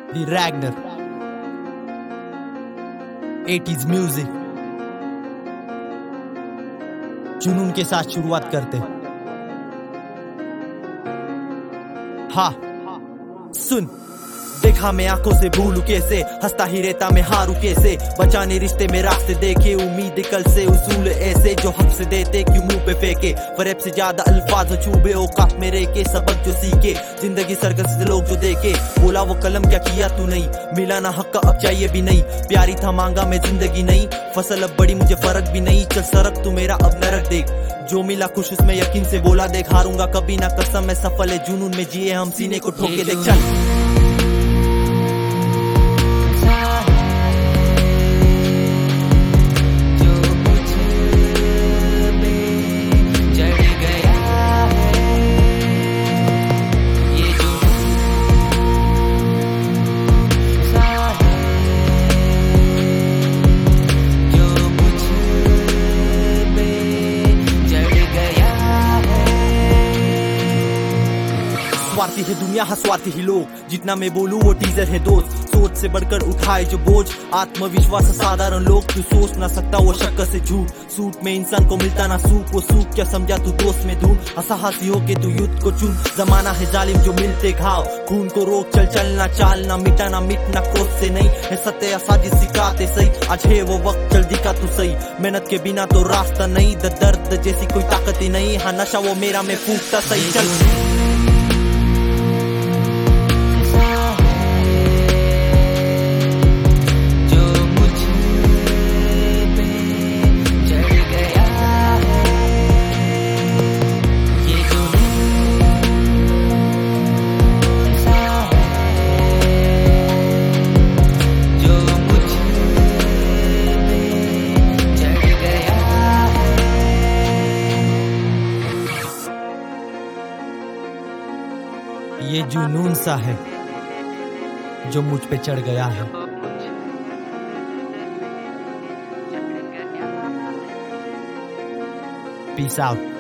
दी Ragnar 80s music जुनून के साथ शुरुआत करते। हाँ सुन, देखा मैं आंखों से भूलू कैसे, हंसता ही रहता मैं हारू कैसे, बचाने रिश्ते में रास्ते देखे, उम्मीद कल से उसूल ऐसे जो हक से देते क्यों मुंह पे फेंके, फरेब से ज्यादा अल्फाज चूबे औकात मेरे के सबक जो सीखे, जिंदगी सर्कस से लोग जो देखे, बोला वो कलम क्या किया तू नहीं, मिला ना हक अब चाहिए भी नहीं, प्यारी था मांगा मैं जिंदगी नहीं, फसल अब बड़ी मुझे फर्क भी नहीं, चल सरक तू मेरा अब नरक देख, जो मिला खुश उसमें यकीन से बोला देख, हारूंगा कभी ना कसम मैं सफल है, जुनून में जिए हम सीने को ठोके देख। चल स्वार्थी है दुनिया हाँ स्वार्थी ही लोग, जितना मैं बोलूं वो टीजर है दोस्त, सोच से बढ़कर उठाए जो बोझ, आत्मविश्वास साधारण लोग, तू सोच ना सकता वो शक्कर से झूठ, सूट में इंसान को मिलता ना सूख, वो सूख क्या समझा तू दोस्त में धूल, असहासी हो के तू युद्ध को चुन, जमाना है जालिम जो मिलते घाव, खून को रोक चल चलना चालना मिटाना मिटना क्रोध से नहीं, है सत्य साजिश सिखाते सही, आज है वो वक्त जल्दी का तू सही, मेहनत के बिना तो रास्ता नहीं, दर्द जैसी कोई ताकत ही नहीं, हाँ नशा वो मेरा मैं फूकता सही। चल ये जुनून सा है जो मुझ पे चढ़ गया है। Peace out.